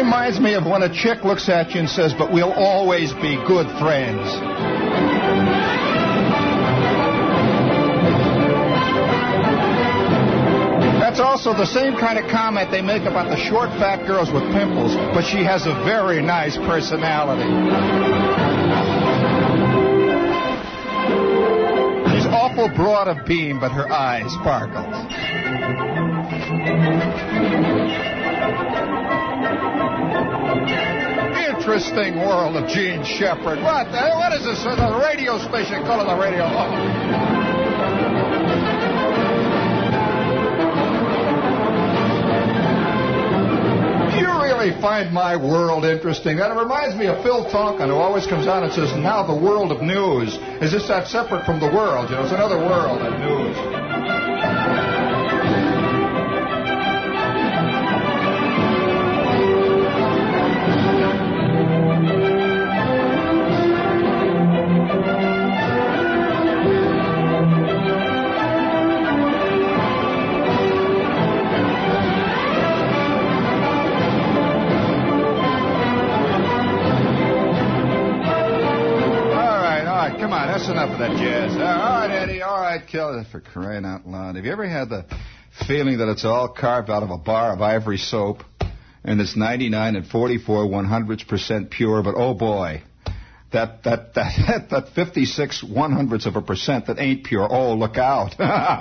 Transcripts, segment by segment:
reminds me of when a chick looks at you and says, but we'll always be good friends. That's also the same kind of comment they make about the short, fat girls with pimples, but she has a very nice personality. She's awful broad of beam, but her eyes sparkle. Interesting world of Gene Shepard. What is this? A radio station? Call it the radio. You really find my world interesting. That reminds me of Phil Tonkin, who always comes on and says, now the world of news. Is this that separate from the world? You know, it's another world of news. That's enough of that jazz. All right, Eddie. All right, kill it, for crying out loud. Have you ever had the feeling that it's all carved out of a bar of ivory soap and it's 99 and 44 100% pure, but oh boy, that 56 100% that ain't pure, oh, look out.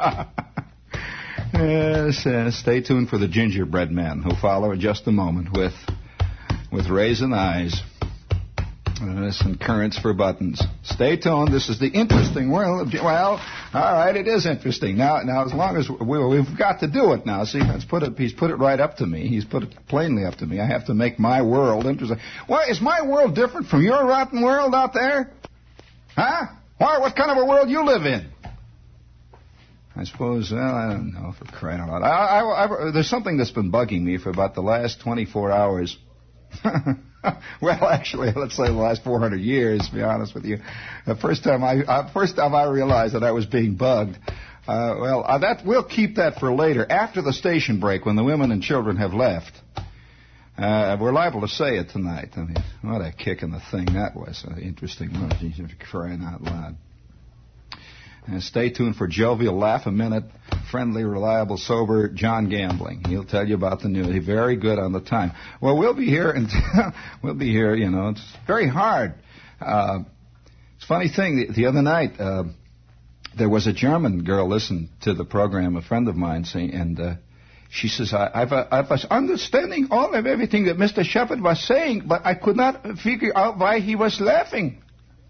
Yes, stay tuned for the gingerbread men who'll follow in just a moment with raisin eyes. And currents for buttons. Stay tuned. This is the interesting world of... Well, all right, it is interesting. Now, as long as we've got to do it now. See, he's put it right up to me. He's put it plainly up to me. I have to make my world interesting. Well, is my world different from your rotten world out there? Huh? What kind of a world you live in? I suppose, well, I don't know, for crying out loud. There's something that's been bugging me for about the last 24 hours. Well, actually, let's say the last 400 years, to be honest with you. The first time I realized that I was being bugged. We'll keep that for later, after the station break, when the women and children have left. We're liable to say it tonight. I mean, what a kick in the thing that was. Interesting. Crying out loud. And stay tuned for jovial laugh-a-minute, friendly, reliable, sober John Gambling. He'll tell you about the news. He's very good on the time. Well, we'll be here, and you know, it's very hard. It's a funny thing. The other night, there was a German girl listened to the program, a friend of mine, and she says, I was understanding all of everything that Mr. Shepard was saying, but I could not figure out why he was laughing.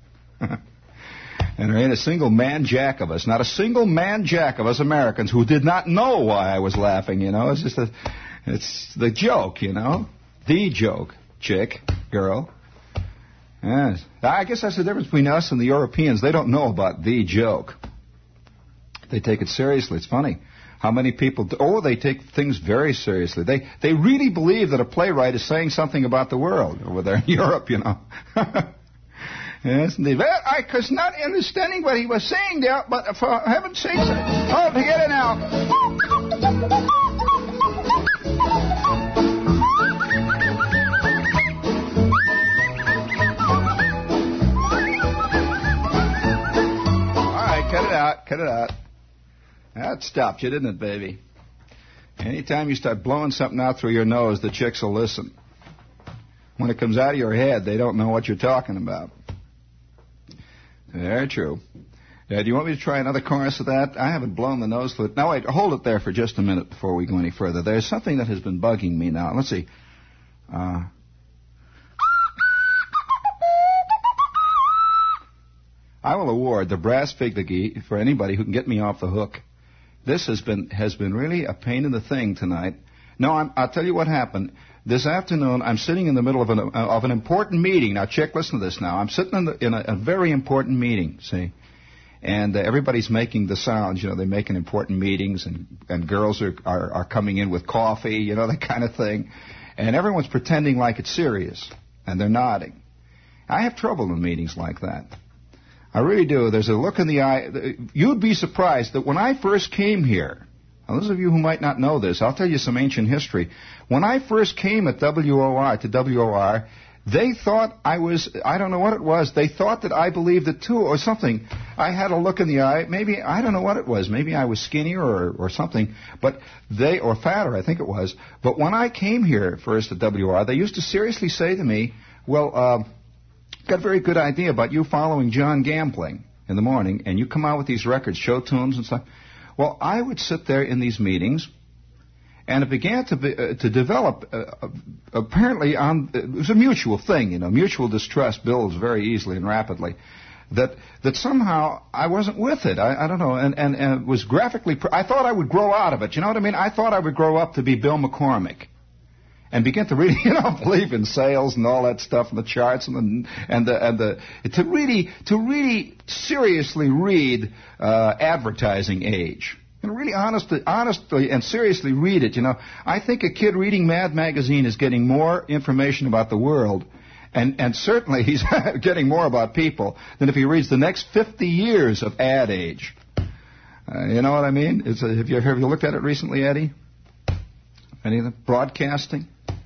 And there ain't a single man-jack of us, not a single man-jack of us Americans who did not know why I was laughing, you know. It's just it's the joke, you know. The joke, chick, girl. Yes. I guess that's the difference between us and the Europeans. They don't know about the joke. They take it seriously. It's funny how many people, they take things very seriously. They really believe that a playwright is saying something about the world over there in Europe, you know. Yes, indeed. Well, I was not understanding what he was saying there, but for heaven's sake, oh, forget it now. All right, cut it out. That stopped you, didn't it, baby? Anytime you start blowing something out through your nose, the chicks will listen. When it comes out of your head, they don't know what you're talking about. Very true. Do you want me to try another chorus of that? I haven't blown the nose flute. Now, wait, hold it there for just a minute before we go any further. There's something that has been bugging me now. Let's see. I will award the brass figurine for anybody who can get me off the hook. This has been really a pain in the thing tonight. No, I'll tell you what happened. This afternoon, I'm sitting in the middle of an important meeting. Now, Chick, listen to this now. I'm sitting in a very important meeting, see? And everybody's making the sounds. You know, they're making important meetings, and girls are coming in with coffee, you know, that kind of thing. And everyone's pretending like it's serious, and they're nodding. I have trouble in meetings like that. I really do. There's a look in the eye. You'd be surprised that when I first came here, Now, those of you who might not know this, I'll tell you some ancient history. When I first came at WOR, they thought I was, I don't know what it was, they thought that I believed it too, or something. I had a look in the eye, maybe, I don't know what it was, maybe I was skinnier or something, but or fatter, I think it was. But when I came here first at WOR, they used to seriously say to me, well, got a very good idea about you following John Gambling in the morning, and you come out with these records, show tunes and stuff. Well, I would sit there in these meetings, and it began to develop, apparently, it was a mutual thing, mutual distrust builds very easily and rapidly, that somehow I wasn't with it. I don't know, and it was graphically, I thought I would grow out of it, you know what I mean? I thought I would grow up to be Bill McCormick. And begin to really, believe in sales and all that stuff and the charts to really seriously read Advertising Age. And really honestly and seriously read it. I think a kid reading Mad Magazine is getting more information about the world, and certainly he's getting more about people than if he reads the next 50 years of Ad Age. You know what I mean? Have you looked at it recently, Eddie? Any of the broadcasting?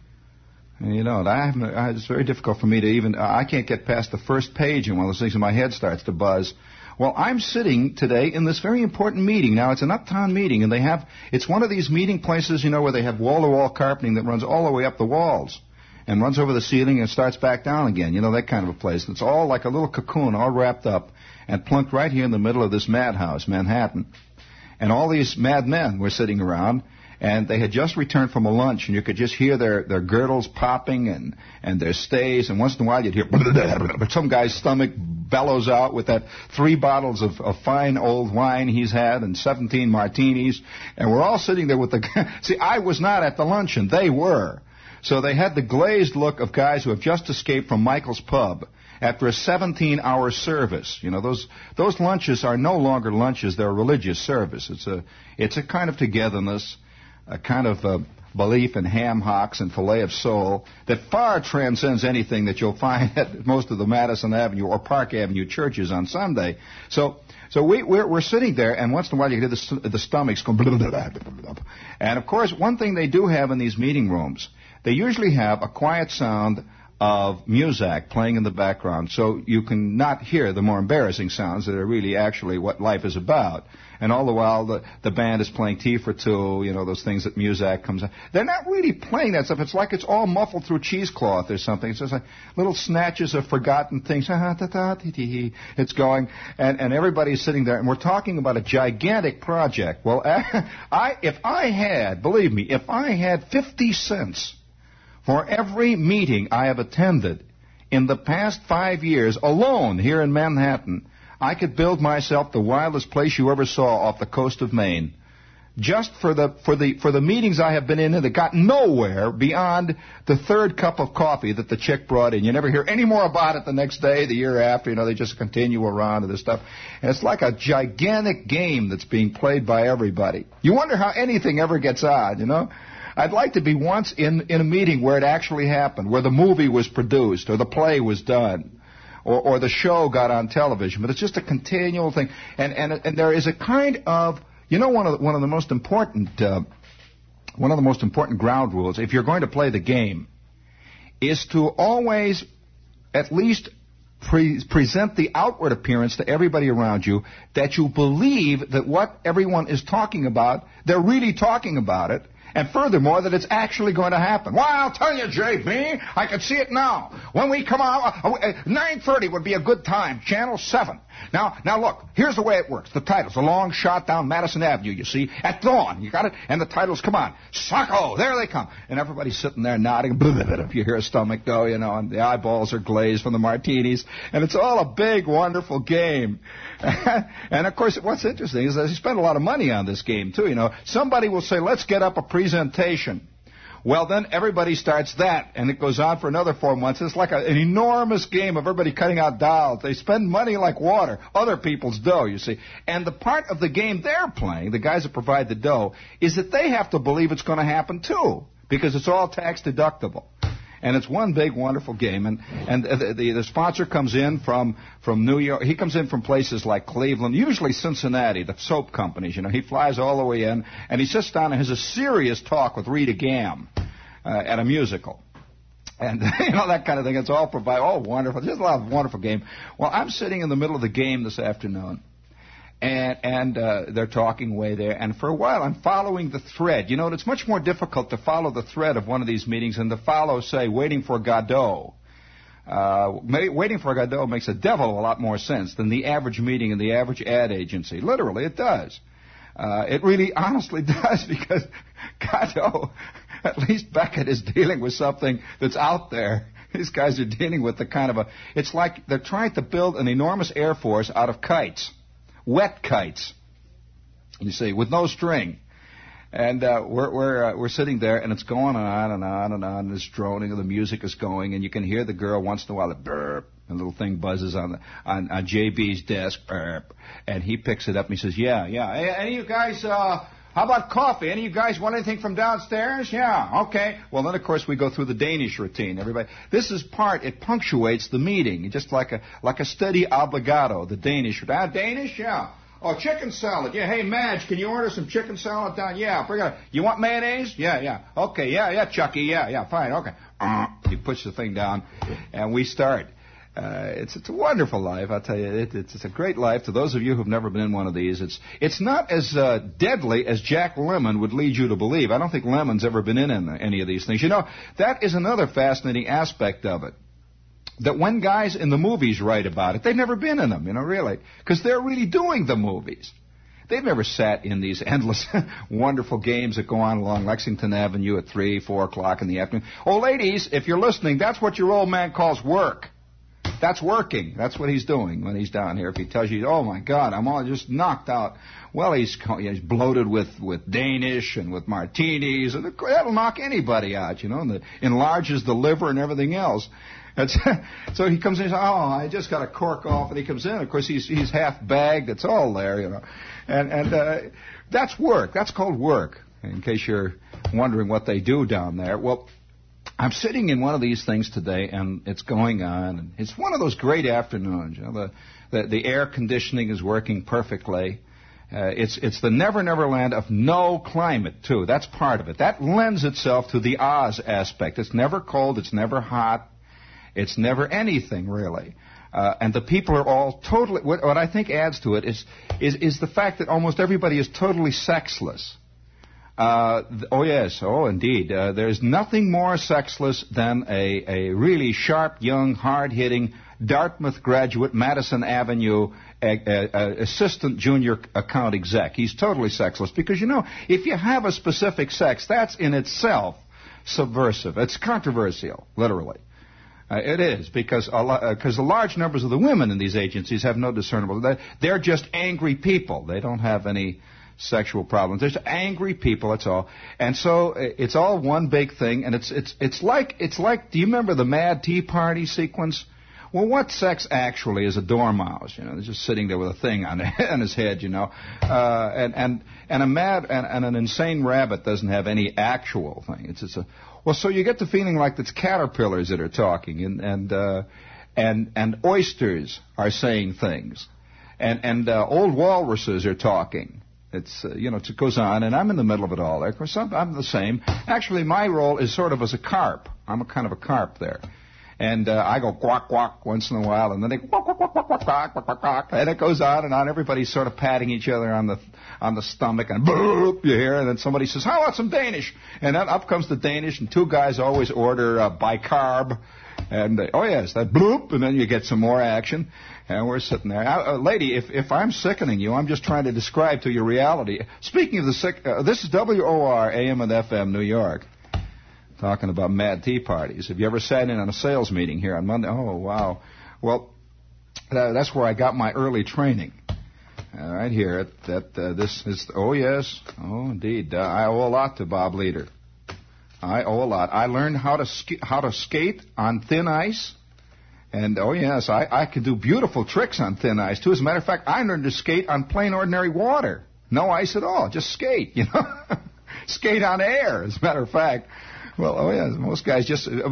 It's very difficult for me to even, I can't get past the first page in one of those things and my head starts to buzz. Well, I'm sitting today in this very important meeting. Now, it's an uptown meeting, and it's one of these meeting places, where they have wall-to-wall carpeting that runs all the way up the walls and runs over the ceiling and starts back down again, that kind of a place. It's all like a little cocoon, all wrapped up and plunked right here in the middle of this madhouse, Manhattan. And all these mad men were sitting around, and they had just returned from a lunch, and you could just hear their girdles popping and their stays, and once in a while you'd hear some guy's stomach bellows out with that 3 bottles of fine old wine he's had and 17 martinis, and we're all sitting there with See, I was not at the luncheon, they were. So they had the glazed look of guys who have just escaped from Michael's Pub after a 17-hour service. Those lunches are no longer lunches, they're a religious service. It's a kind of togetherness, a kind of belief in ham hocks and filet of sole that far transcends anything that you'll find at most of the Madison Avenue or Park Avenue churches on Sunday. So we're sitting there, and once in a while you hear the stomachs go blah, blah, blah, blah, blah. And of course, one thing they do have in these meeting rooms, they usually have a quiet sound of Muzak playing in the background, so you can not hear the more embarrassing sounds that are really actually what life is about. And all the while, the band is playing Tea for Two, those things that Muzak comes out. They're not really playing that stuff. It's like it's all muffled through cheesecloth or something. It's just like little snatches of forgotten things. It's going, and everybody's sitting there, and we're talking about a gigantic project. Well, if I had 50 cents for every meeting I have attended in the past 5 years alone here in Manhattan, I could build myself the wildest place you ever saw off the coast of Maine. Just for the meetings I have been in that got nowhere beyond the 3rd cup of coffee that the chick brought in. You never hear any more about it the next day, the year after. They just continue around and this stuff. And it's like a gigantic game that's being played by everybody. You wonder how anything ever gets on, I'd like to be once in a meeting where it actually happened, where the movie was produced or the play was done. Or the show got on television, but it's just a continual thing. And there is a kind of, one of the most important ground rules, if you're going to play the game, is to always at least present the outward appearance to everybody around you that you believe that what everyone is talking about, they're really talking about it. And furthermore, that it's actually going to happen. Well, I'll tell you, J.B., I can see it now. When we come out, 9:30 would be a good time. Channel 7. Now look, here's the way it works. The title's a long shot down Madison Avenue, you see, at dawn. You got it? And the titles, come on. Sacco, there they come. And everybody's sitting there nodding. If you hear a stomach go, and the eyeballs are glazed from the martinis. And it's all a big, wonderful game. And, of course, what's interesting is that they spend a lot of money on this game, too. Somebody will say, let's get up a presentation. Well, then everybody starts that, and it goes on for another 4 months. It's like an enormous game of everybody cutting out dolls. They spend money like water, other people's dough, you see. And the part of the game they're playing, the guys that provide the dough, is that they have to believe it's going to happen, too, because it's all tax deductible. And it's one big, wonderful game. And the sponsor comes in from New York. He comes in from places like Cleveland, usually Cincinnati, the soap companies. You know, he flies all the way in, and he sits down and has a serious talk with Rita Gam at a musical. And, that kind of thing. It's all wonderful. Just a lot of wonderful game. Well, I'm sitting in the middle of the game this afternoon, and they're talking way there. And for a while, I'm following the thread. You know, it's much more difficult to follow the thread of one of these meetings than to follow, say, Waiting for Godot. Waiting for Godot makes a devil a lot more sense than the average meeting in the average ad agency. Literally, it does. It really honestly does, because Godot, at least Beckett, is dealing with something that's out there. These guys are dealing with the kind of it's like they're trying to build an enormous air force out of kites, wet kites, you see, with no string. And we're sitting there, and it's going on and on and on, and it's droning, and the music is going, and you can hear the girl once in a while, the burp, and the little thing buzzes on JB's desk, burp, and he picks it up and he says, yeah. Hey, any of you guys, how about coffee? Any of you guys want anything from downstairs? Yeah, okay. Well, then, of course, we go through the Danish routine. Everybody, this is it punctuates the meeting, just like a steady obligato, the Danish. Danish? Yeah. Oh, chicken salad. Yeah, hey, Madge, can you order some chicken salad down? Yeah, bring it. You want mayonnaise? Yeah. Okay, yeah, Chucky. Yeah, fine, okay. He puts the thing down, and we start. It's a wonderful life, I'll tell you. It's a great life. To those of you who've never been in one of these, it's not as deadly as Jack Lemmon would lead you to believe. I don't think Lemmon's ever been in any of these things. You know, that is another fascinating aspect of it. That when guys in the movies write about it, they've never been in them, really, because they're really doing the movies. They've never sat in these endless, wonderful games that go on along Lexington Avenue at 3, 4 o'clock in the afternoon. Oh, ladies, if you're listening, that's what your old man calls work. That's working. That's what he's doing when he's down here. If he tells you, oh, my God, I'm all just knocked out. Well, he's bloated with Danish and with martinis, and that'll knock anybody out, and it enlarges the liver and everything else. So he comes in and says, oh, I just got a cork off, and he comes in. Of course, he's half bagged. It's all there, And that's work. That's called work, in case you're wondering what they do down there. Well, I'm sitting in one of these things today, and it's going on. And it's one of those great afternoons. The air conditioning is working perfectly. It's the never land of no climate, too. That's part of it. That lends itself to the Oz aspect. It's never cold. It's never hot. It's never anything, really. And the people are all totally... What I think adds to it is the fact that almost everybody is totally sexless. Oh, yes. Oh, indeed. There's nothing more sexless than a really sharp, young, hard-hitting Dartmouth graduate, Madison Avenue assistant junior account exec. He's totally sexless because, if you have a specific sex, that's in itself subversive. It's controversial, literally. It is, because the large numbers of the women in these agencies have no discernible... They're just angry people. They don't have any sexual problems. They're just angry people, that's all. And so it's all one big thing, and it's like... Do you remember the Mad Tea Party sequence? Well, what sex actually is a dormouse? They're just sitting there with a thing on his head, and an insane rabbit doesn't have any actual thing. Well, so you get the feeling like it's caterpillars that are talking, and oysters are saying things, and old walruses are talking. It goes on, and I'm in the middle of it all there. Of course, I'm the same. Actually, my role is sort of as a carp. I'm a kind of a carp there. And I go quack, quack once in a while, and then they quack, quack, quack, quack, quack, quack, quack, quack, and it goes on and on. Everybody's sort of patting each other on the stomach, and boop, you hear, and then somebody says, how about some Danish? And then up comes the Danish, and two guys always order bicarb, and oh yes, that bloop, and then you get some more action, and we're sitting there. Lady, if I'm sickening you, I'm just trying to describe to you reality. Speaking of the sick, this is WOR AM and FM New York. Talking about Mad Tea Parties. Have you ever sat in on a sales meeting here on Monday? Oh, wow. Well, that's where I got my early training. Right here. This is, oh, yes. Oh, indeed. I owe a lot to Bob Leader. I owe a lot. I learned how to skate on thin ice. And, oh, yes, I could do beautiful tricks on thin ice, too. As a matter of fact, I learned to skate on plain, ordinary water. No ice at all. Just skate, Skate on air, as a matter of fact. Well, oh yeah, most guys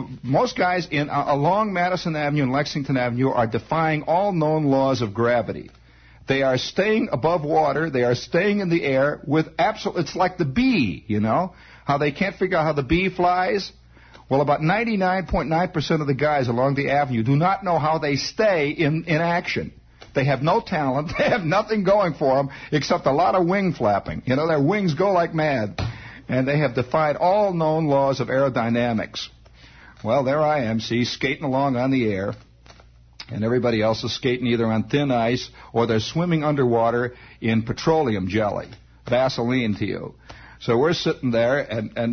along Madison Avenue and Lexington Avenue are defying all known laws of gravity. They are staying above water. They are staying in the air with it's like the bee, you know, how they can't figure out how the bee flies. Well, about 99.9% of the guys along the avenue do not know how they stay in action. They have no talent. They have nothing going for them except a lot of wing flapping. You know, their wings go like mad. And they have defied all known laws of aerodynamics. Well, there I am, see, skating along on the air. And everybody else is skating either on thin ice or they're swimming underwater in petroleum jelly. Vaseline to you. So we're sitting there, and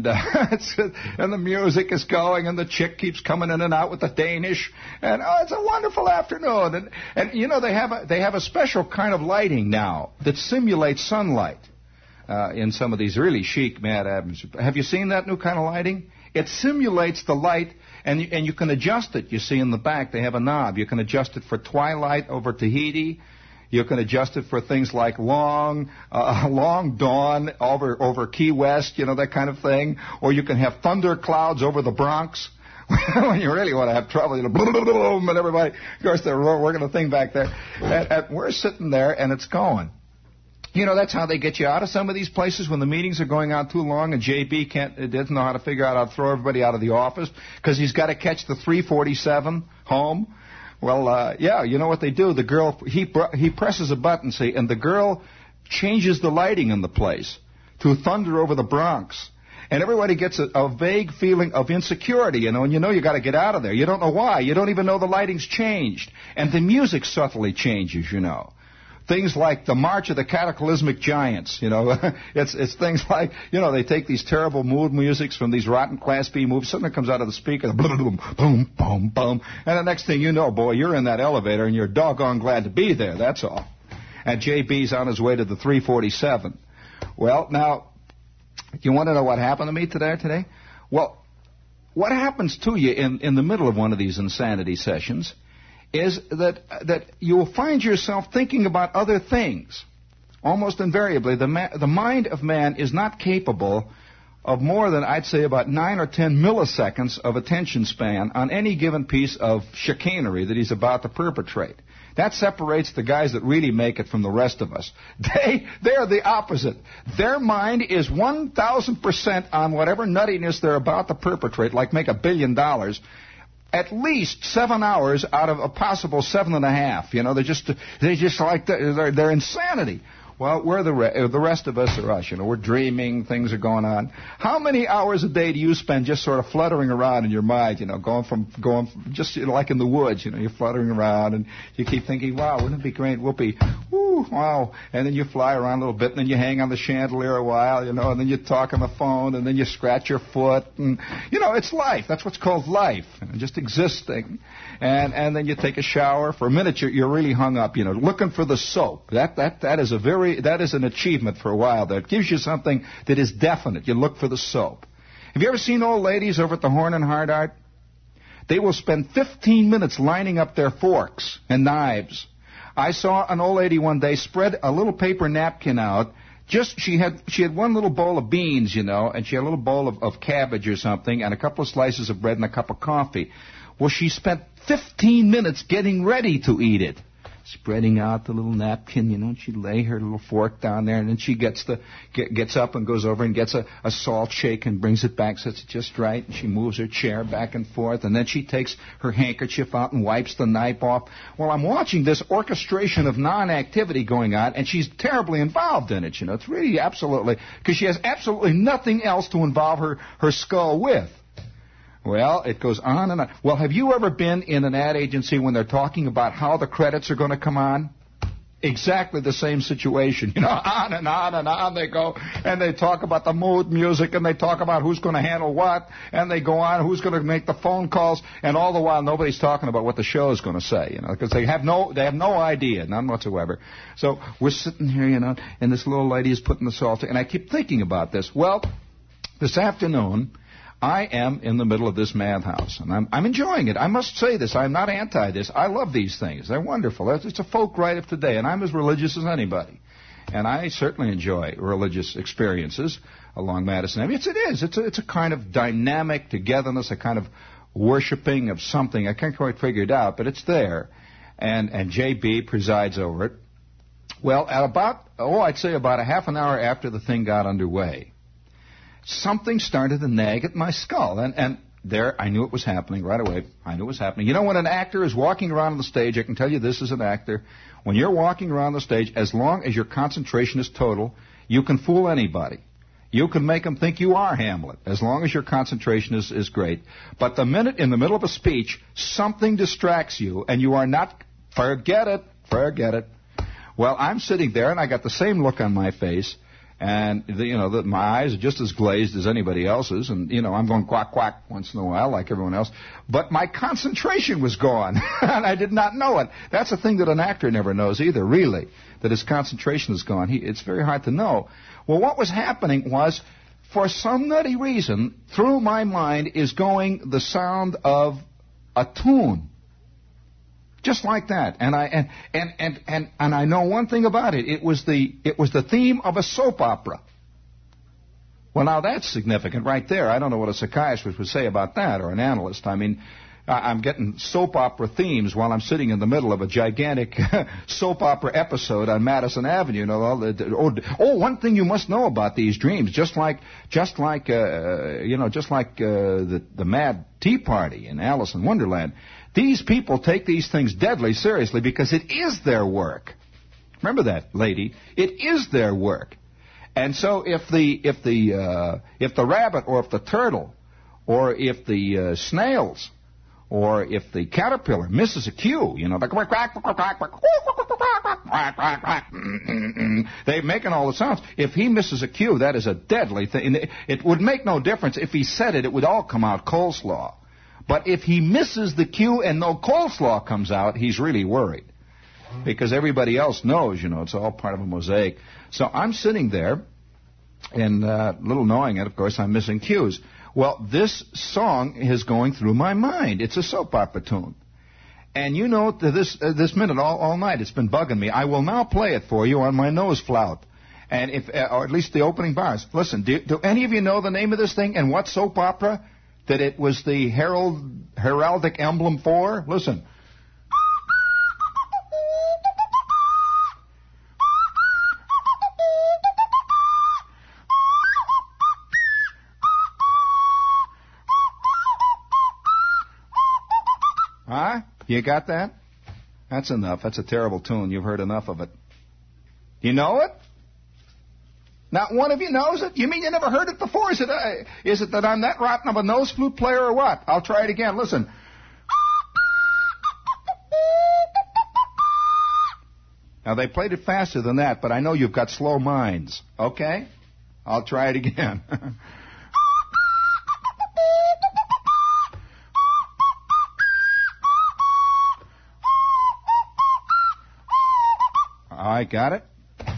the music is going, and the chick keeps coming in and out with the Danish, and it's a wonderful afternoon. And you know, they have a special kind of lighting now that simulates sunlight in some of these really chic Mad Avenues. Have you seen that new kind of lighting? It simulates the light, and you can adjust it. You see in the back they have a knob. You can adjust it for twilight over Tahiti. You can adjust it for things like long dawn over Key West, you know, that kind of thing. Or you can have thunder clouds over the Bronx. When you really want to have trouble, you know, boom, boom, boom, and everybody, of course, they're working the thing back there. And we're sitting there, and it's going. You know, that's how they get you out of some of these places when the meetings are going on too long, and JB doesn't know how to figure out how to throw everybody out of the office because he's got to catch the 347 home. Well, yeah, you know what they do? The girl, he presses a button, see, and the girl changes the lighting in the place to thunder over the Bronx. And everybody gets a vague feeling of insecurity, you know, and you know you got to get out of there. You don't know why. You don't even know the lighting's changed. And the music subtly changes, you know. Things like the March of the Cataclysmic Giants, you know. It's things like, you know, they take these terrible mood musics from these rotten Class B movies. Something comes out of the speaker, boom, boom, boom, boom, boom. And the next thing you know, boy, you're in that elevator and you're doggone glad to be there, that's all. And JB's on his way to the 347. Well, now, you want to know what happened to me today? Well, what happens to you in the middle of one of these insanity sessions is that you will find yourself thinking about other things. Almost invariably, the mind of man is not capable of more than, I'd say, about 9 or 10 milliseconds of attention span on any given piece of chicanery that he's about to perpetrate. That separates the guys that really make it from the rest of us. They are the opposite. Their mind is 1,000% on whatever nuttiness they're about to perpetrate, like make $1 billion. At least 7 hours out of a possible 7.5. You know, they're just like they're insanity. Well, we're the rest of us are us. You know, we're dreaming, things are going on. How many hours a day do you spend just sort of fluttering around in your mind? You know, going from just, you know, like in the woods. You know, you're fluttering around and you keep thinking, wow, wouldn't it be great? Whoopee, woo, wow. And then you fly around a little bit, and then you hang on the chandelier a while, you know, and then you talk on the phone, and then you scratch your foot, and you know, it's life. That's what's called life, you know, just existing. And then you take a shower. For a minute, you're really hung up, you know, looking for the soap. That is an achievement for a while there. It gives you something that is definite. You look for the soap. Have you ever seen old ladies over at the Horn and Hardart? They will spend 15 minutes lining up their forks and knives. I saw an old lady one day spread a little paper napkin out. She had one little bowl of beans, you know, and she had a little bowl of cabbage or something, and a couple of slices of bread and a cup of coffee. Well, she spent 15 minutes getting ready to eat it. Spreading out the little napkin, you know, and she'd lay her little fork down there, and then she gets up and goes over and gets a salt shake and brings it back, so it's just right, and she moves her chair back and forth, and then she takes her handkerchief out and wipes the knife off. Well, I'm watching this orchestration of non-activity going on, and she's terribly involved in it, you know. It's really absolutely, because she has absolutely nothing else to involve her skull with. Well, it goes on and on. Well, have you ever been in an ad agency when they're talking about how the credits are going to come on? Exactly the same situation. You know, on and on and on they go, and they talk about the mood music, and they talk about who's going to handle what, and they go on, who's going to make the phone calls, and all the while nobody's talking about what the show is going to say, you know, because they have no idea, none whatsoever. So we're sitting here, you know, and this little lady is putting the salt, and I keep thinking about this. Well, this afternoon, I am in the middle of this madhouse, and I'm enjoying it. I must say this. I'm not anti this. I love these things. They're wonderful. It's a folk rite of today, and I'm as religious as anybody. And I certainly enjoy religious experiences along Madison Avenue. It is. It's a kind of dynamic togetherness, a kind of worshiping of something. I can't quite figure it out, but it's there. And J.B. presides over it. Well, at I'd say about a half an hour after the thing got underway, something started to nag at my skull. And there, I knew it was happening right away. I knew it was happening. You know, when an actor is walking around on the stage, I can tell you this as an actor, when you're walking around the stage, as long as your concentration is total, you can fool anybody. You can make them think you are Hamlet, as long as your concentration is great. But the minute in the middle of a speech, something distracts you, and you are not, forget it. Well, I'm sitting there, and I got the same look on my face, and my eyes are just as glazed as anybody else's, and I'm going quack quack once in a while like everyone else, but my concentration was gone, and I did not know it. That's a thing that an actor never knows either, really, that his concentration is gone. It's very hard to know. Well, what was happening was, for some nutty reason, through my mind is going the sound of a tune. Just like that, and I know one thing about it. It was the theme of a soap opera. Well, now that's significant right there. I don't know what a psychiatrist would say about that, or an analyst. I mean, I'm getting soap opera themes while I'm sitting in the middle of a gigantic soap opera episode on Madison Avenue. One thing you must know about these dreams, just like the Mad Tea Party in Alice in Wonderland. These people take these things deadly seriously because it is their work. Remember that, lady. It is their work. And so if the rabbit, or if the turtle, or if the snails, or if the caterpillar misses a cue, they're making all the sounds. If he misses a cue, that is a deadly thing. It would make no difference if he said it would all come out coleslaw. But if he misses the cue and no coleslaw comes out, he's really worried. Because everybody else knows, it's all part of a mosaic. So I'm sitting there, and little knowing it, of course, I'm missing cues. Well, this song is going through my mind. It's a soap opera tune. And to this minute, all night, it's been bugging me. I will now play it for you on my nose flout. And or at least the opening bars. Listen, do any of you know the name of this thing and what soap opera that it was the heraldic emblem for? Listen. Huh? You got that? That's enough. That's a terrible tune. You've heard enough of it. You know it? Not one of you knows it? You mean you never heard it before? Is it that I'm that rotten of a nose flute player or what? I'll try it again. Listen. Now, they played it faster than that, but I know you've got slow minds. Okay? I'll try it again. I got it.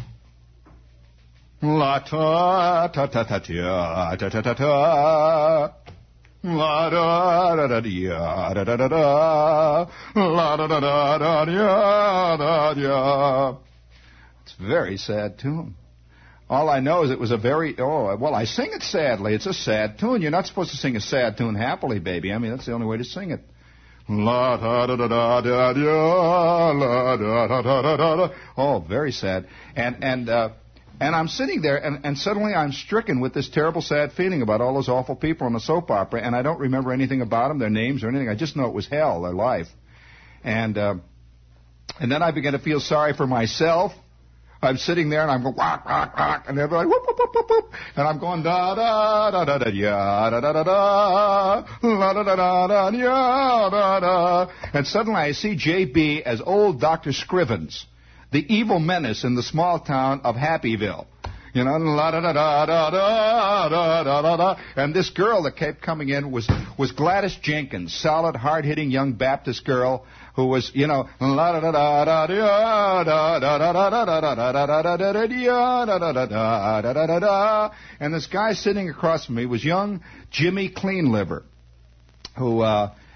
La ta ta ta ta ta ta ta ta ta. La da da da da da da da da. La da da da da da da. It's a very sad tune. All I know is it was a very I sing it sadly. It's a sad tune. You're not supposed to sing a sad tune happily, baby. I mean, that's the only way to sing it. La da da da da da da. La da da da da da. Oh, very sad. And I'm sitting there, and suddenly I'm stricken with this terrible, sad feeling about all those awful people in the soap opera, and I don't remember anything about them, their names or anything. I just know it was hell, their life. And then I began to feel sorry for myself. I'm sitting there, and I'm going, whack, whack, whack, and everybody, whoop, whoop, whoop, whoop, whoop. And I'm going, da, da, da, da, da, ya, da, da, da, da, la, da, da, da, da, ya, da, da. And suddenly I see J.B. as old Dr. Scrivens, the evil menace in the small town of Happyville. La da da da da da da da da da. And this girl that kept coming in was Gladys Jenkins, solid, hard-hitting young Baptist girl who was, la da da da da da da da da da da da da da da da da da da da. And this guy sitting across from me was young Jimmy Cleanliver, who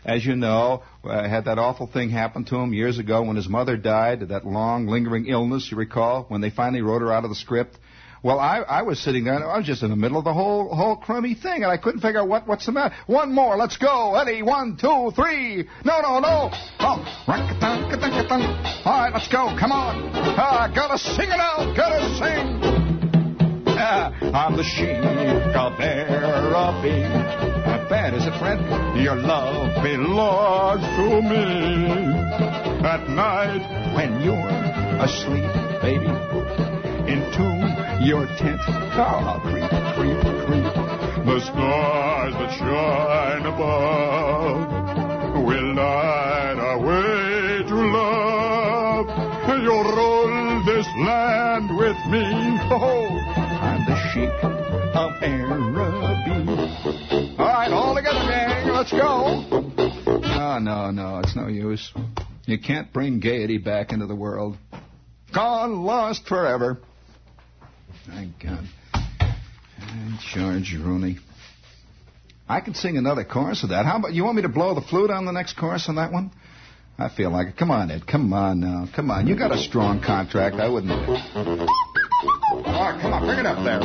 as you know, had that awful thing happen to him years ago when his mother died, that long, lingering illness, you recall, when they finally wrote her out of the script. Well, I was sitting there, and I was just in the middle of the whole crummy thing, and I couldn't figure out what's the matter. One more, let's go, Eddie, 1, 2, 3. No. Oh, all right, let's go, come on. Gotta sing it out, gotta sing. I'm the sheep of therapy. Not bad, is it, Fred? Your love belongs to me. At night, when you're asleep, baby, into your tent, I'll creep. The stars that shine above will light our way to love. You'll rule this land with me. Oh, I'm the sheep of Araby. All right, all together, gang. Let's go. No, it's no use. You can't bring gaiety back into the world. Gone, lost forever. Thank God. George Rooney. I could sing another chorus of that. How about, you want me to blow the flute on the next chorus on that one? I feel like it. Come on, Ed. Come on now. Come on. You got a strong contract. I wouldn't. All right, come on. Bring it up there.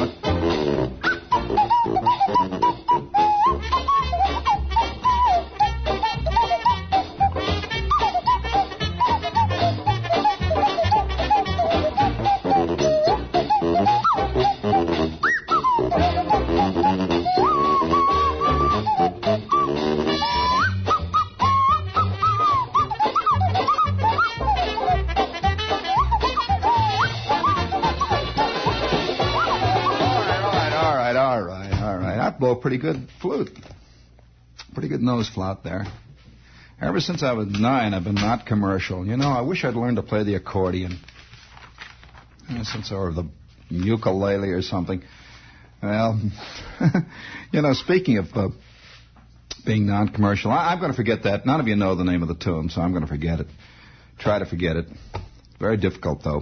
Blow a pretty good flute. Pretty good nose flute there. Ever since I was 9, I've been not commercial. You know, I wish I'd learned to play the accordion. Or the ukulele or something. Well, you know, speaking of being non-commercial, I'm going to forget that. None of you know the name of the tune, so I'm going to forget it. Try to forget it. Very difficult, though.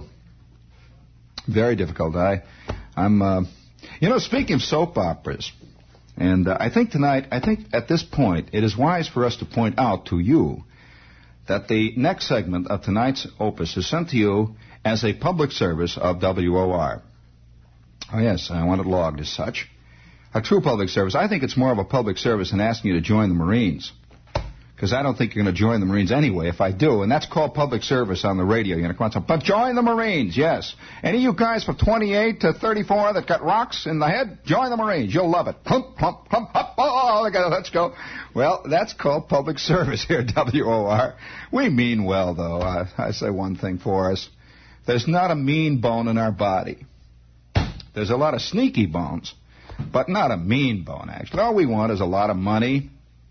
Very difficult. I'm you know, speaking of soap operas, and I think at this point, it is wise for us to point out to you that the next segment of tonight's opus is sent to you as a public service of WOR. Oh, yes, I want it logged as such. A true public service. I think it's more of a public service than asking you to join the Marines. Because I don't think you're going to join the Marines anyway if I do. And that's called public service on the radio. You're going to come out and say, but join the Marines, yes. Any of you guys from 28 to 34 that got rocks in the head, join the Marines. You'll love it. Plump, plump, plump, plump. Oh, let's go. Well, that's called public service here at WOR. We mean well, though. I say one thing for us. There's not a mean bone in our body. There's a lot of sneaky bones, but not a mean bone, actually. All we want is a lot of money.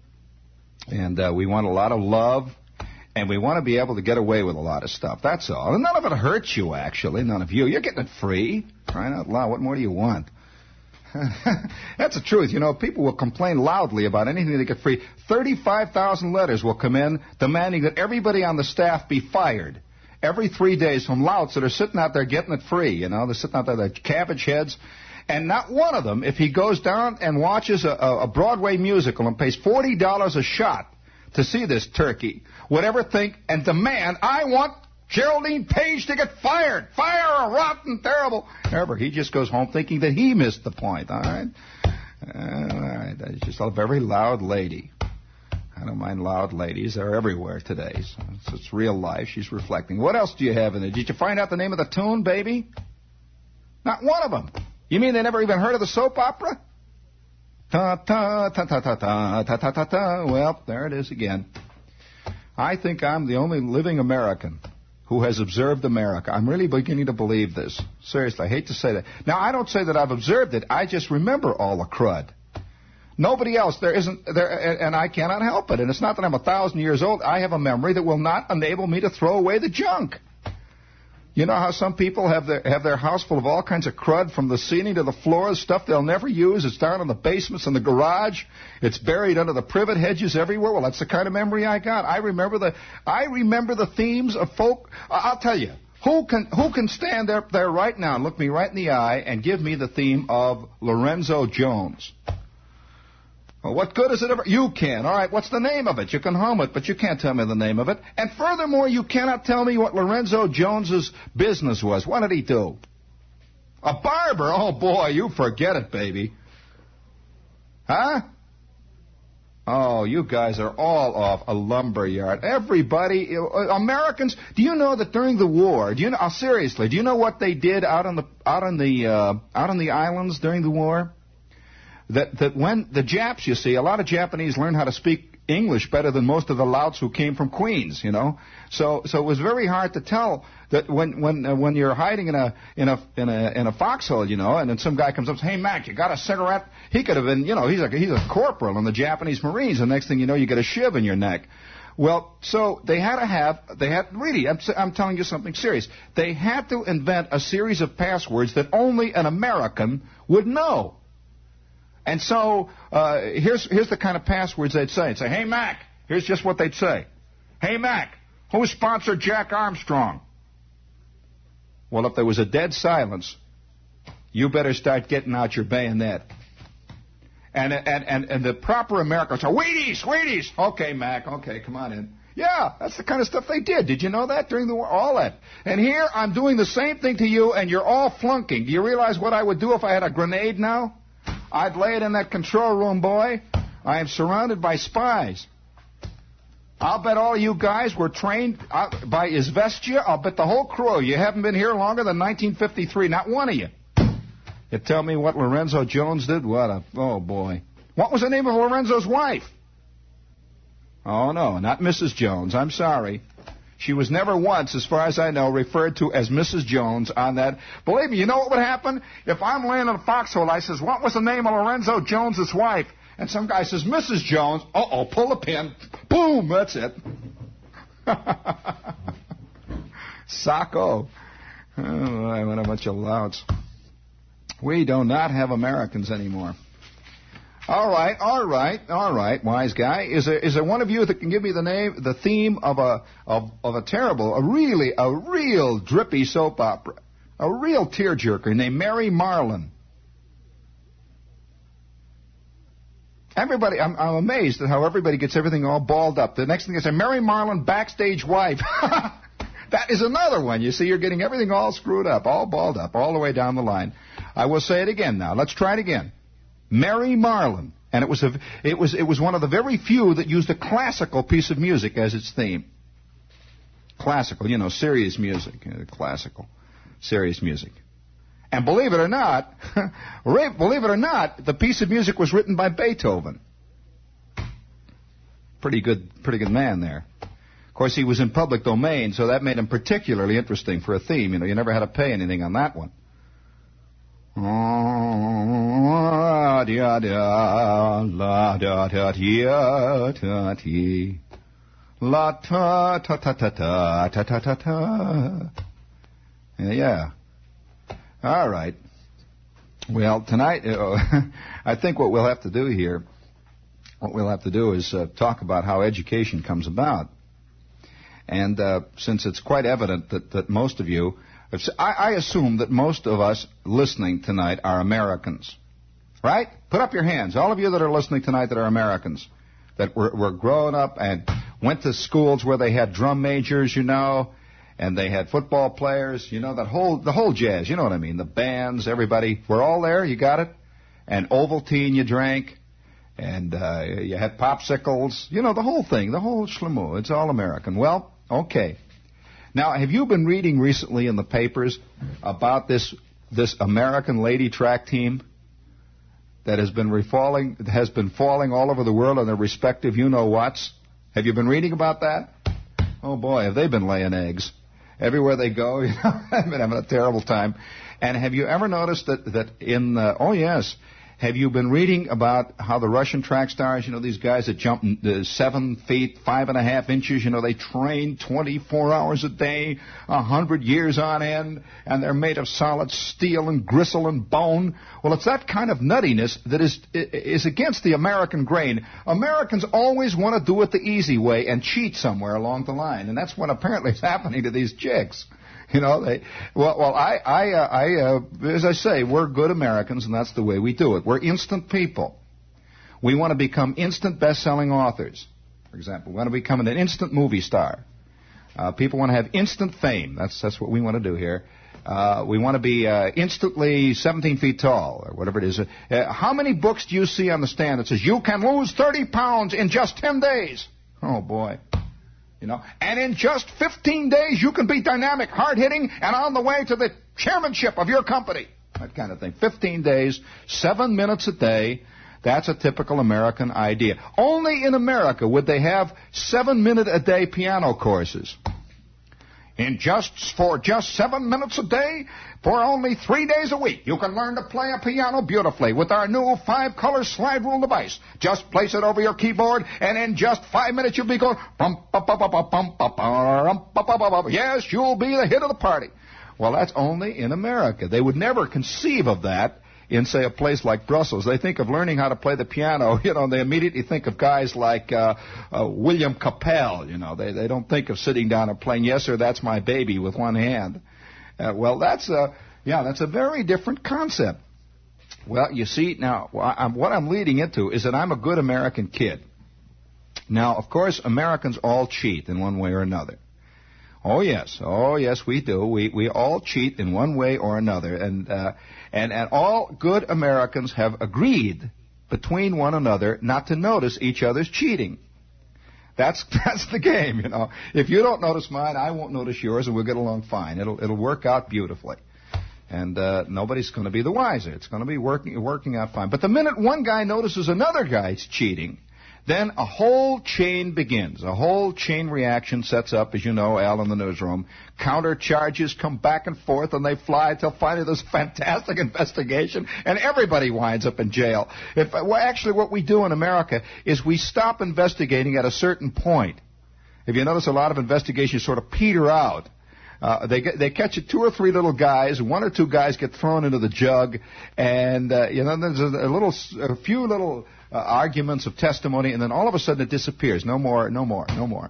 And we want a lot of love, and we want to be able to get away with a lot of stuff. That's all. And none of it hurts you, actually. None of you. You're getting it free. Crying out loud. What more do you want? That's the truth. You know, people will complain loudly about anything they get free. 35,000 letters will come in demanding that everybody on the staff be fired every 3 days from louts that are sitting out there getting it free. You know, they're sitting out there, they're cabbage heads. And not one of them, if he goes down and watches a Broadway musical and pays $40 a shot to see this turkey, would ever think and demand, I want Geraldine Page to get fired. Fire her, rotten, terrible. However, he just goes home thinking that he missed the point, all right? All right, I just love every loud lady. I don't mind loud ladies. They're everywhere today. So it's real life. She's reflecting. What else do you have in there? Did you find out the name of the tune, baby? Not one of them. You mean they never even heard of the soap opera? Ta-ta-ta-ta-ta-ta-ta-ta-ta-ta. Well, there it is again. I think I'm the only living American who has observed America. I'm really beginning to believe this. Seriously, I hate to say that. Now, I don't say that I've observed it. I just remember all the crud. Nobody else, and I cannot help it. And it's not that I'm 1,000 years old. I have a memory that will not enable me to throw away the junk. You know how some people have their house full of all kinds of crud from the ceiling to the floors, stuff they'll never use. It's down in the basements and the garage. It's buried under the privet hedges everywhere. Well, that's the kind of memory I got. I remember the themes of folk. I'll tell you, who can stand there right now and look me right in the eye and give me the theme of Lorenzo Jones? Well, what good is it ever? You can. All right, what's the name of it? You can hum it, but you can't tell me the name of it. And furthermore, you cannot tell me what Lorenzo Jones's business was. What did he do? A barber? Oh, boy, you forget it, baby. Huh? Oh, you guys are all off a lumber yard. Everybody, Americans, do you know that during the war, seriously, do you know what they did out on the islands during the war? That when the Japs, you see, a lot of Japanese learned how to speak English better than most of the louts who came from Queens, you know. So it was very hard to tell that when you're hiding in a foxhole, you know, and then some guy comes up and says, "Hey Mac, you got a cigarette?" He could have been, you know, he's a corporal in the Japanese Marines. The next thing you know, you get a shiv in your neck. Well, so they had really, I'm telling you something serious. They had to invent a series of passwords that only an American would know. And so here's the kind of passwords they'd say. They'd say, "Hey, Mac," here's just what they'd say. "Hey, Mac, who sponsored Jack Armstrong?" Well, if there was a dead silence, you better start getting out your bayonet. And the proper Americans are, Wheaties. Okay, Mac, okay, come on in. Yeah, that's the kind of stuff they did. Did you know that during the war? All that. And here I'm doing the same thing to you, and you're all flunking. Do you realize what I would do if I had a grenade now? I'd lay it in that control room, boy. I am surrounded by spies. I'll bet all of you guys were trained by Izvestia. I'll bet the whole crew. You haven't been here longer than 1953. Not one of you. You tell me what Lorenzo Jones did? Oh, boy. What was the name of Lorenzo's wife? Oh, no, not Mrs. Jones. I'm sorry. She was never once, as far as I know, referred to as Mrs. Jones on that. Believe me, you know what would happen? If I'm laying in a foxhole, I says, "What was the name of Lorenzo Jones's wife?" And some guy says, "Mrs. Jones." Uh-oh, pull the pin. Boom, that's it. Sacco. Oh, I went a bunch of louts. We do not have Americans anymore. All right, wise guy. Is there one of you that can give me the theme of a real drippy soap opera, a real tearjerker named Mary Marlin? Everybody, I'm amazed at how everybody gets everything all balled up. The next thing they say, Mary Marlin, backstage wife. That is another one. You see, you're getting everything all screwed up, all balled up, all the way down the line. I will say it again now. Let's try it again. Mary Marlin, and it was one of the very few that used a classical piece of music as its theme. Classical, you know, serious music, classical, serious music. And believe it or not, the piece of music was written by Beethoven. Pretty good man there. Of course, he was in public domain, so that made him particularly interesting for a theme. You know, you never had to pay anything on that one. La da da la da da da ta ti la ta ta ta ta ta ta ta ta ta. Yeah. All right. Well, tonight, I think what we'll have to do here, is talk about how education comes about. And since it's quite evident that most of you, I assume that most of us listening tonight are Americans, right? Put up your hands, all of you that are listening tonight that are Americans, that were grown up and went to schools where they had drum majors, you know, and they had football players, you know, the whole jazz, you know what I mean, the bands, everybody, we're all there, you got it? And Ovaltine you drank, and you had popsicles, you know, the whole thing, the whole schlimmoo, it's all American. Well, okay. Now, have you been reading recently in the papers about this American lady track team that has been falling all over the world on their respective you-know-whats? Have you been reading about that? Oh, boy, have they been laying eggs. Everywhere they go, you know, I've been having a terrible time. And have you ever noticed that oh, yes, have you been reading about how the Russian track stars, you know, these guys that jump 7 feet, 5.5 inches, you know, they train 24 hours a day, 100 years on end, and they're made of solid steel and gristle and bone. Well, it's that kind of nuttiness that is against the American grain. Americans always want to do it the easy way and cheat somewhere along the line, and that's what apparently is happening to these chicks. You know, as I say, we're good Americans, and that's the way we do it. We're instant people. We want to become instant best-selling authors, for example. We want to become an instant movie star. People want to have instant fame. That's what we want to do here. We want to be instantly 17 feet tall, or whatever it is. How many books do you see on the stand that says, you can lose 30 pounds in just 10 days? Oh, boy. You know, and in just 15 days, you can be dynamic, hard-hitting, and on the way to the chairmanship of your company. That kind of thing. 15 days, 7 minutes a day. That's a typical American idea. Only in America would they have 7-minute-a-day piano courses. For just 7 minutes a day, for only 3 days a week, you can learn to play a piano beautifully with our new 5-color slide rule device. Just place it over your keyboard, and in just 5 minutes you'll be going, yes, you'll be the hit of the party. Well, that's only in America. They would never conceive of that in, say, a place like Brussels. They think of learning how to play the piano, they immediately think of guys like William Capel, They don't think of sitting down and playing, yes, sir, that's my baby with one hand. Well, that's a very different concept. Well, you see, now, what I'm leading into is that I'm a good American kid. Now, of course, Americans all cheat in one way or another. Oh yes, we do. We all cheat in one way or another, and all good Americans have agreed between one another not to notice each other's cheating. That's the game, If you don't notice mine, I won't notice yours, and we'll get along fine. It'll work out beautifully, and nobody's going to be the wiser. It's going to be working out fine. But the minute one guy notices another guy's cheating, then a whole chain begins. A whole chain reaction sets up, as you know, Al, in the newsroom. Counter charges come back and forth, and they fly till finally there's a fantastic investigation, and everybody winds up in jail. Actually, what we do in America is we stop investigating at a certain point. If you notice, a lot of investigations sort of peter out. They catch 2 or 3 little guys, 1 or 2 guys get thrown into the jug, and there's a few little arguments of testimony, and then all of a sudden it disappears. No more. Well,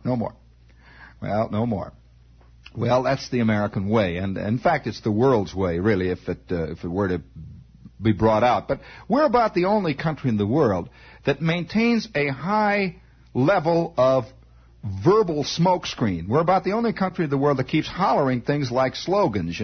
no more. Well, that's the American way, and in fact, it's the world's way, really, if it were to be brought out. But we're about the only country in the world that maintains a high level of verbal smokescreen. We're about the only country in the world that keeps hollering things like slogans,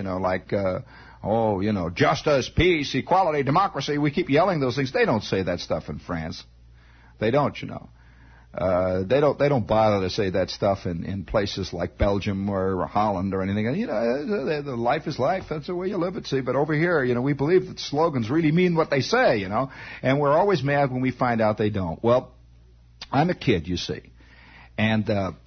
justice, peace, equality, democracy. We keep yelling those things. They don't say that stuff in France. They don't, They don't bother to say that stuff in places like Belgium or Holland or anything. The life is life. That's the way you live it, see. But over here, we believe that slogans really mean what they say, And we're always mad when we find out they don't. Well, I'm a kid, you see. And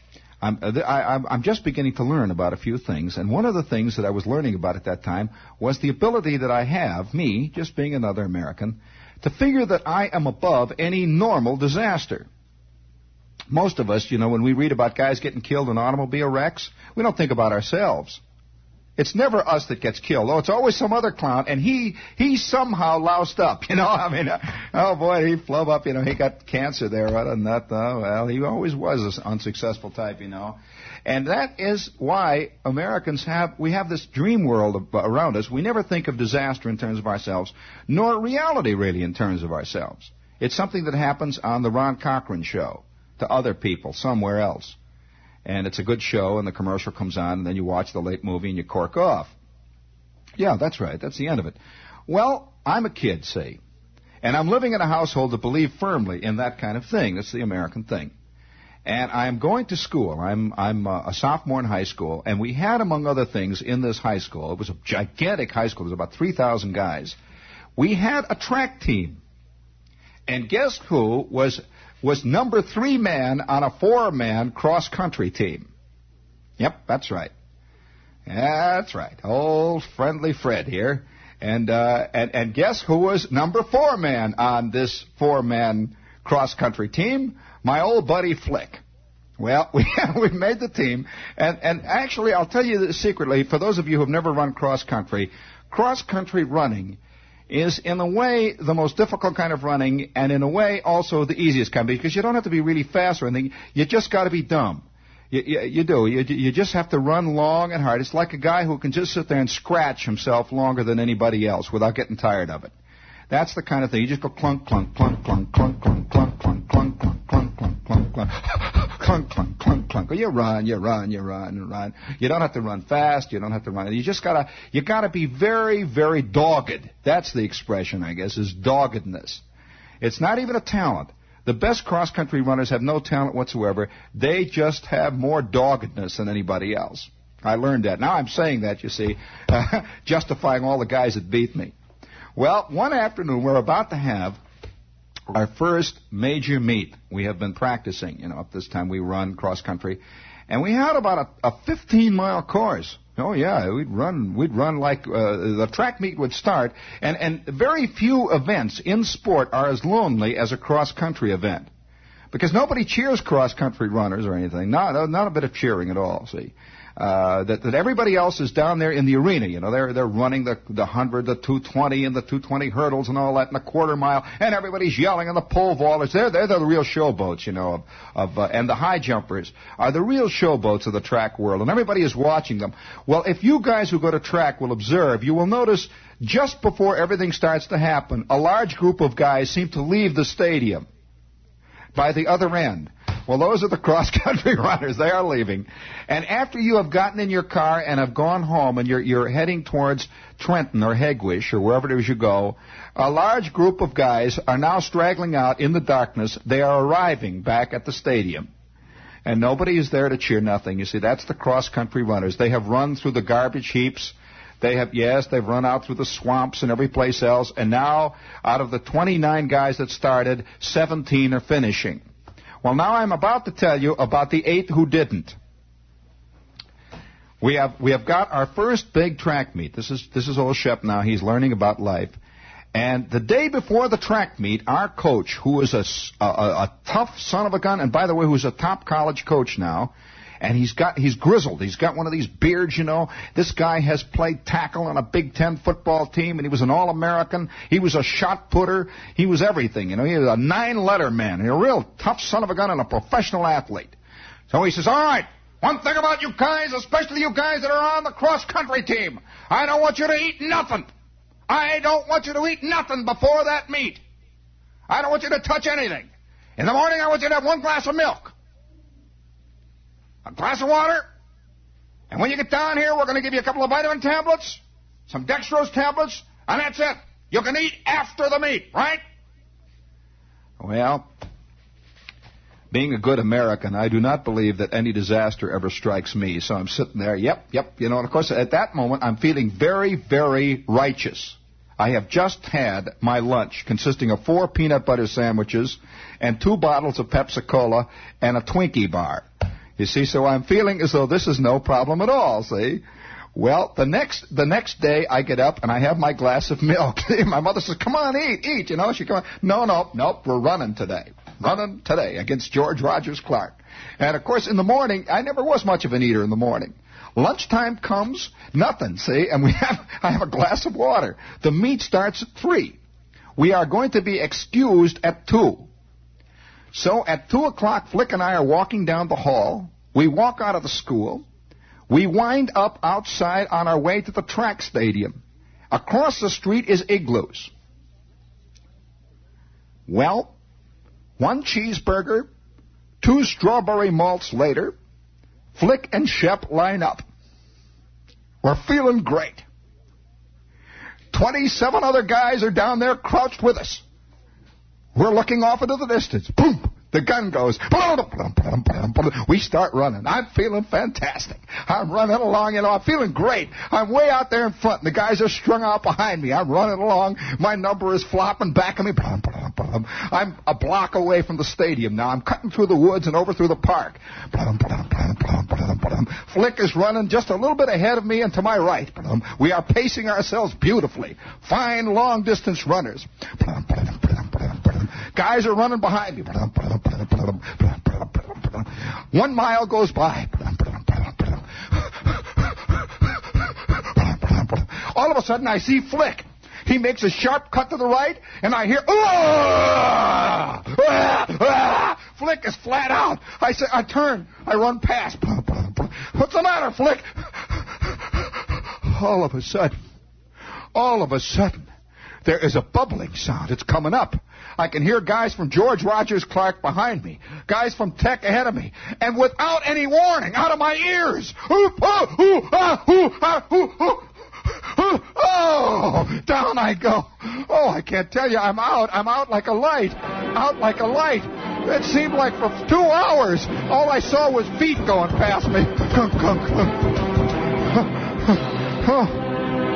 I'm just beginning to learn about a few things, and one of the things that I was learning about at that time was the ability that I have, me, just being another American, to figure that I am above any normal disaster. Most of us, when we read about guys getting killed in automobile wrecks, we don't think about ourselves. It's never us that gets killed. Oh, it's always some other clown, and he somehow loused up, oh boy, he flub up, he got cancer there, other than that, well, he always was an unsuccessful type, And that is why Americans have this dream world around us. We never think of disaster in terms of ourselves, nor reality really in terms of ourselves. It's something that happens on the Ron Cochran show to other people somewhere else. And it's a good show, and the commercial comes on, and then you watch the late movie, and you cork off. Yeah, that's right. That's the end of it. Well, I'm a kid, see, and I'm living in a household that believe firmly in that kind of thing. That's the American thing. And I'm going to school. I'm a sophomore in high school, and we had, among other things, in this high school, it was a gigantic high school. There was about 3,000 guys. We had a track team. And guess who was number 3 man on a 4-man cross-country team? Yep, that's right. That's right. Old friendly Fred here. And guess who was number 4 man on this 4-man cross-country team? My old buddy Flick. Well, we made the team. And actually, I'll tell you this secretly, for those of you who have never run cross-country running is in a way the most difficult kind of running, and in a way also the easiest kind, because you don't have to be really fast or anything. You just got to be dumb. You do. You just have to run long and hard. It's like a guy who can just sit there and scratch himself longer than anybody else without getting tired of it. That's the kind of thing. You just go clunk, clunk, clunk, clunk, clunk, clunk, clunk, clunk, clunk, clunk, clunk, clunk, clunk, clunk, clunk, clunk, clunk, clunk. You run. You don't have to run fast. You don't have to run. You gotta be very, very dogged. That's the expression, I guess, is doggedness. It's not even a talent. The best cross-country runners have no talent whatsoever. They just have more doggedness than anybody else. I learned that. Now I'm saying that, you see, justifying all the guys that beat me. Well, one afternoon we're about to have our first major meet. We have been practicing, at this time we run cross-country. And we had about a 15-mile course. Oh, yeah, we'd run like the track meet would start. And very few events in sport are as lonely as a cross-country event. Because nobody cheers cross-country runners or anything. Not a bit of cheering at all, see. That everybody else is down there in the arena, they're running the 100, the 220, and the 220 hurdles and all that, and the quarter mile, and everybody's yelling, and the pole vaulters, they're the real showboats, and the high jumpers are the real showboats of the track world, and everybody is watching them. Well, if you guys who go to track will observe, you will notice just before everything starts to happen, a large group of guys seem to leave the stadium by the other end. Well, those are the cross-country runners. They are leaving. And after you have gotten in your car and have gone home and you're heading towards Trenton or Hegewisch or wherever it is you go, a large group of guys are now straggling out in the darkness. They are arriving back at the stadium. And nobody is there to cheer nothing. You see, that's the cross-country runners. They have run through the garbage heaps. They've run out through the swamps and every place else. And now, out of the 29 guys that started, 17 are finishing. Well, now I'm about to tell you about the 8 who didn't. We have got our first big track meet. This is old Shep now. He's learning about life. And the day before the track meet, our coach, who is a tough son of a gun, and by the way, who's a top college coach now, and he's grizzled. He's got one of these beards, This guy has played tackle on a Big Ten football team, and he was an All-American. He was a shot putter. He was everything, He was a 9-letter man, a real tough son of a gun and a professional athlete. So he says, all right, one thing about you guys, especially you guys that are on the cross-country team, I don't want you to eat nothing. I don't want you to eat nothing before that meet. I don't want you to touch anything. In the morning, I want you to have 1 glass of milk, a glass of water, and when you get down here, we're going to give you a couple of vitamin tablets, some dextrose tablets, and that's it. You can eat after the meet, right? Well, being a good American, I do not believe that any disaster ever strikes me. So I'm sitting there, yep. And of course, at that moment, I'm feeling very, very righteous. I have just had my lunch consisting of 4 peanut butter sandwiches and 2 bottles of Pepsi-Cola and a Twinkie bar. You see, so I'm feeling as though this is no problem at all, see? Well, the next day I get up and I have my glass of milk. My mother says, come on, eat. She come on. No, we're running today against George Rogers Clark. And, of course, in the morning, I never was much of an eater in the morning. Lunchtime comes, nothing, see? And I have a glass of water. The meet starts at 3. We are going to be excused at 2. So at 2 o'clock, Flick and I are walking down the hall. We walk out of the school. We wind up outside on our way to the track stadium. Across the street is Igloos. Well, 1 cheeseburger, 2 strawberry malts later, Flick and Shep line up. We're feeling great. 27 other guys are down there crouched with us. We're looking off into the distance. Boom! The gun goes. We start running. I'm feeling fantastic. I'm running along, I'm feeling great. I'm way out there in front, and the guys are strung out behind me. I'm running along. My number is flopping back at me. I'm a block away from the stadium now. I'm cutting through the woods and over through the park. Flick is running just a little bit ahead of me and to my right. We are pacing ourselves beautifully. Fine long-distance runners. Guys are running behind me. 1 mile goes by. All of a sudden, I see Flick. He makes a sharp cut to the right, and I hear, Flick is flat out. I turn. I run past. What's the matter, Flick? All of a sudden, there is a bubbling sound. It's coming up. I can hear guys from George Rogers Clark behind me, guys from Tech ahead of me, and without any warning, out of my ears. Oh, down I go. Oh, I can't tell you, I'm out. I'm out like a light. Out like a light. It seemed like for 2 hours, all I saw was feet going past me.